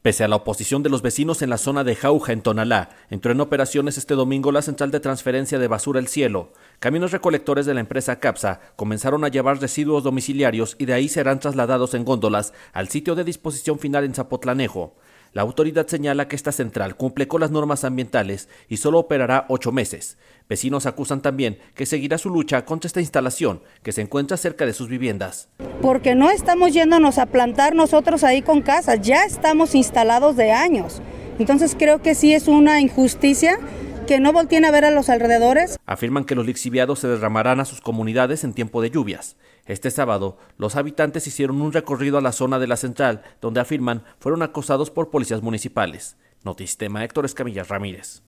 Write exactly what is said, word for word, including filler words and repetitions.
Pese a la oposición de los vecinos en la zona de Jauja, en Tonalá, entró en operaciones este domingo la central de transferencia de basura El Cielo. Camiones recolectores de la empresa Capsa comenzaron a llevar residuos domiciliarios y de ahí serán trasladados en góndolas al sitio de disposición final en Zapotlanejo. La autoridad señala que esta central cumple con las normas ambientales y solo operará ocho meses. Vecinos acusan también que seguirá su lucha contra esta instalación que se encuentra cerca de sus viviendas. Porque no estamos yéndonos a plantar nosotros ahí con casas, ya estamos instalados de años. Entonces creo que sí es una injusticia que no volteen a ver a los alrededores. Afirman que los lixiviados se derramarán a sus comunidades en tiempo de lluvias. Este sábado, los habitantes hicieron un recorrido a la zona de la central, donde afirman fueron acosados por policías municipales. Notistema, Héctor Escamilla Ramírez.